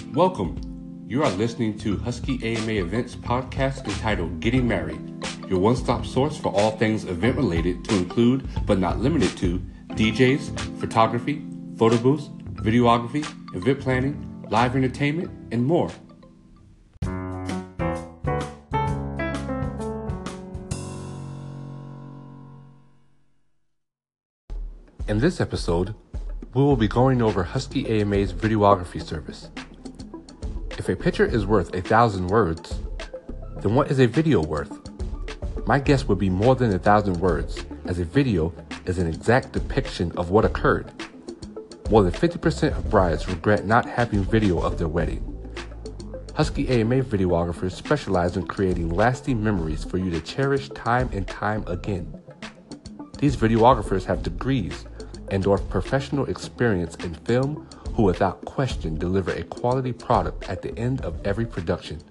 Welcome. You are listening to Husky AMA Events podcast entitled Getting Married, your one-stop source for all things event-related to include, but not limited to, DJs, photography, photo booths, videography, event planning, live entertainment, and more. In this episode, we will be going over Husky AMA's videography service. If a picture is worth 1,000 words, then what is a video worth? My guess would be more than 1,000 words, as a video is an exact depiction of what occurred. More than 50% of brides regret not having video of their wedding. Husky AMA videographers specialize in creating lasting memories for you to cherish time and time again. These videographers have degrees and/or professional experience in film who without question deliver a quality product at the end of every production.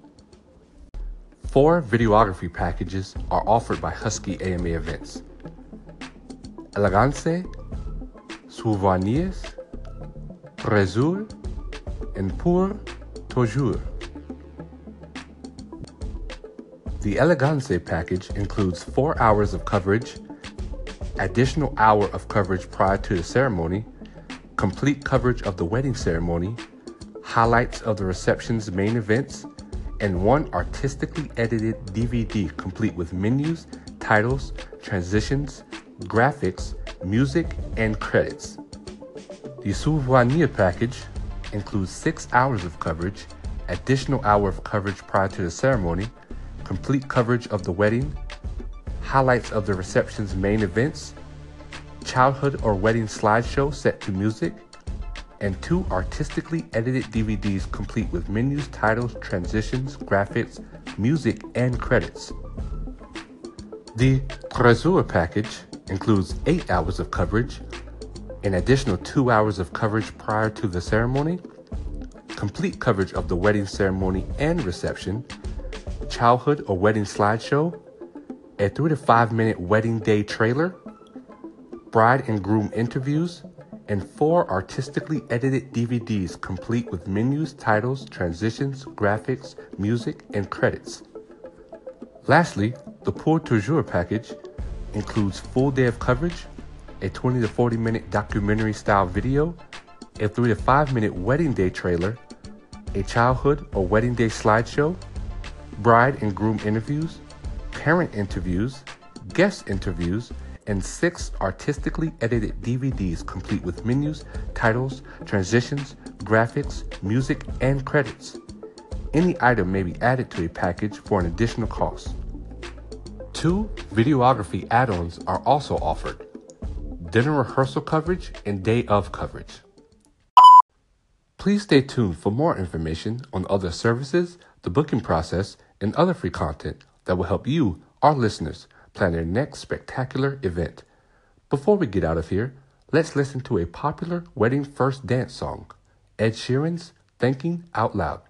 4 videography packages are offered by Husky AMA Events: Elegance, Souvenirs, Trésor, and Pour Toujours. The Elegance package includes 4 hours of coverage, additional hour of coverage prior to the ceremony, complete coverage of the wedding ceremony, highlights of the reception's main events, and 1 artistically edited DVD complete with menus, titles, transitions, graphics, music, and credits. The Souvenir package includes 6 hours of coverage, additional hour of coverage prior to the ceremony, complete coverage of the wedding, highlights of the reception's main events, childhood or wedding slideshow set to music, and 2 artistically edited DVDs complete with menus, titles, transitions, graphics, music, and credits. The Trésor package includes 8 hours of coverage, an additional 2 hours of coverage prior to the ceremony, complete coverage of the wedding ceremony and reception, childhood or wedding slideshow, a 3 to 5 minute wedding day trailer, bride and groom interviews, and 4 artistically edited DVDs complete with menus, titles, transitions, graphics, music, and credits. Lastly, the Pour Toujours package includes full day of coverage, a 20 to 40 minute documentary style video, a 3 to 5 minute wedding day trailer, a childhood or wedding day slideshow, bride and groom interviews, parent interviews, guest interviews, and 6 artistically edited DVDs complete with menus, titles, transitions, graphics, music, and credits. Any item may be added to a package for an additional cost. 2 videography add-ons are also offered: dinner rehearsal coverage and day of coverage. Please stay tuned for more information on other services, the booking process, and other free content that will help you, our listeners, plan your next spectacular event. Before we get out of here, let's listen to a popular wedding first dance song, Ed Sheeran's Thinking Out Loud.